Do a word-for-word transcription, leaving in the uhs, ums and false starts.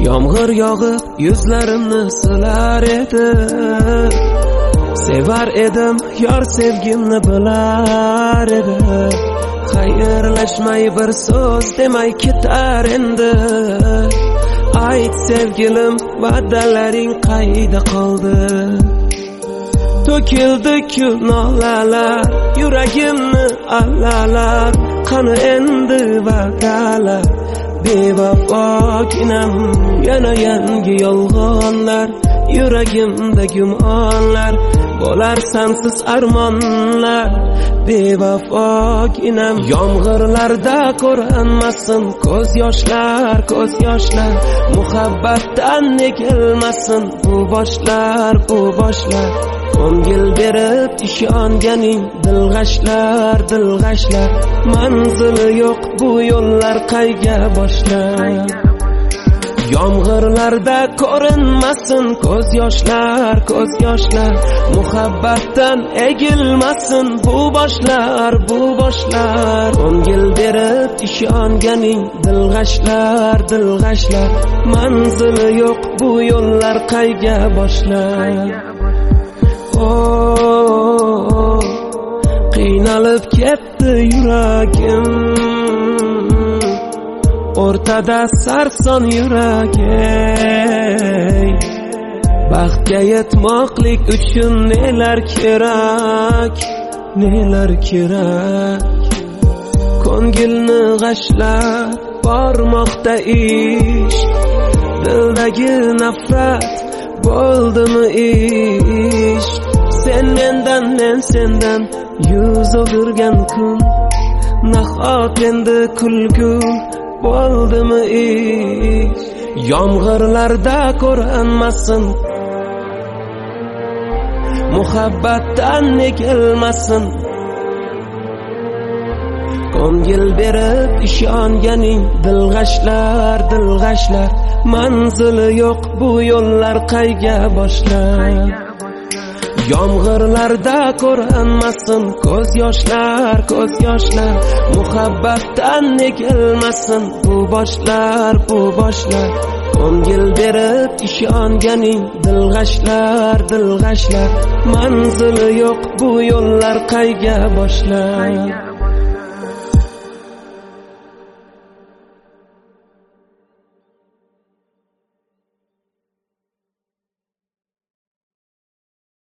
Yomg'ir yog'ib yuzlarimni silar edi. Sevar edim yor sevgimni bilar edi. Xayrlashmay bir so'z demay ketar endi. Ayt sevgilim va'dalaring qayda qoldi? To'kildi-ku nolalar, yuragimni allalar, qani endi va'dalar. Bevafo kinam yana yangi yolg'onlar, yuragimda gumonlar, bo'lar sensiz armonlar. Bevafo kinam yomg'irlarda ko'rinmasin ko'z yoshlar, ko'z yoshlar. Muhabbatdan egilmasin bu boshlar, bu boshlar. Ko'ngil berib ishonganing dilg'ashlar, dilg'ashlar. Manzili yo'q bu yo'llar qayga boshlar? Yomg'irlarda ko'rinmasin ko'z yoshlar, ko'z yoshlar. Muhabbatdan egilmasin bu boshlar, bu boshlar. Ko'ngil berib ishonganing dilg'ashlar, dilg'ashlar. Manzili yo'q bu yo'llar qayga boshlar? Oh, qiynalib ketdi yuragim, o'rtada sarson yuragim. Baxtga yetmoqlik uchun nelar kerak, nelar kerak? Ko'ngilni g'ashlab bormoqda ish, dildagi nafrat bo'ldimi ish? Sen mendan, men sendan yuz o'girgan kun, nahot endi kulgu bo'ldimi ish? Yomg'irlarda ko'rinmasin, muhabbatdan egilmasin. Ko'ngil berib ishonganing dilg'ashlar, dilg'ashlar. Manzili yo'q bu yo'llar qayga boshlar? Yomg'irlarda ko'rinmasin ko'z yoshlar, ko'z yoshlar. Muhabbatdan egilmasin bu boshlar, bu boshlar. Ko'ngil berib ishonganing dilg'ashlar, dilg'ashlar. Manzili yo'q bu yo'llar qayga boshlar?